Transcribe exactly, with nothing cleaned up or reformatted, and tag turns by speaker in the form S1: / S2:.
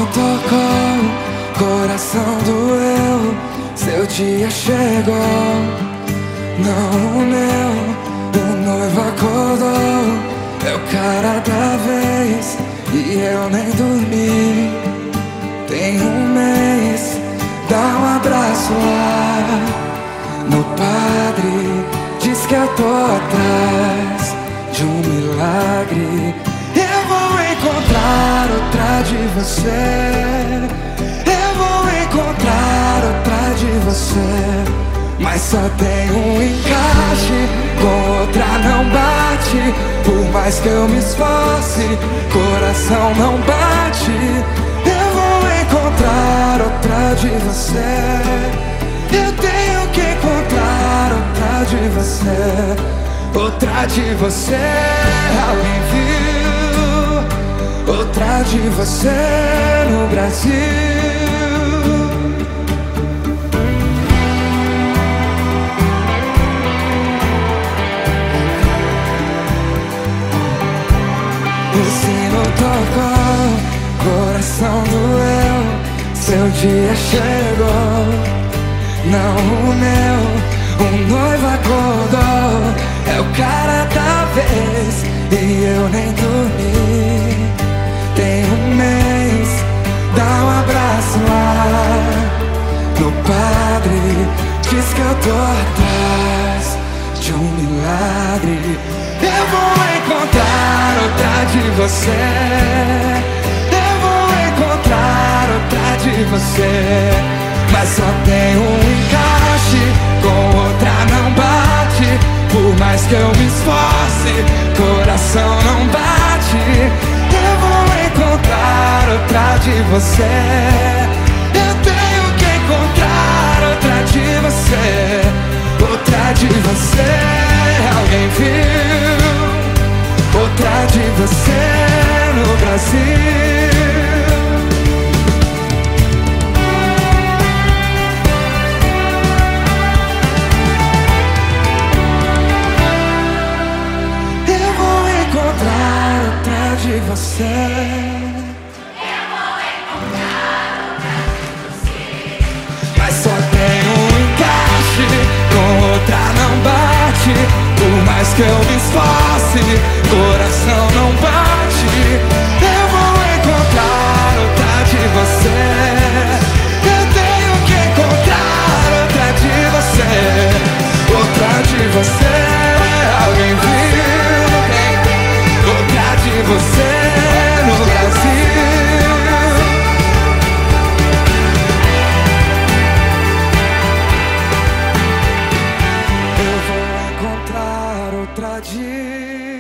S1: tocou, coração doeu, seu dia chegou. Não o meu, o noivo acordou, é o cara da vez e eu nem dormi. Tem um mês, dá um abraço lá no padre, diz que eu tô atrás de um milagre. Eu vou encontrar outra de você, eu vou encontrar outra de você, mas só tem um encaixe, com outra não bate. Por mais que eu me esforce, coração não bate. Eu vou encontrar outra de você, eu tenho que encontrar outra de você, outra de você. Alguém viu outra de você no Brasil? O sino tocou, coração doeu, seu dia chegou. Não o meu, o noivo acordou, é o cara da vez e eu nem dormi. Tem um mês, dá um abraço lá no padre, diz que eu tô atrás de um milagre. Eu vou encontrar outra de você, eu vou encontrar outra de você, mas só tem um encaixe, com outra não bate. Por mais que eu me esforce, coração não bate. Eu vou encontrar outra de você, eu tenho que encontrar outra de você, outra de você. Alguém viu outra de você no Brasil? Eu vou encontrar outra de você,
S2: eu vou encontrar outra de você,
S1: mas só tem um encaixe, com outra não bate. Por mais que eu me esforce, coração não bate. Eu vou encontrar outra de você, eu tenho que encontrar outra de você, outra de você. Alguém viu outra de você no Brasil? Eu vou encontrar outra de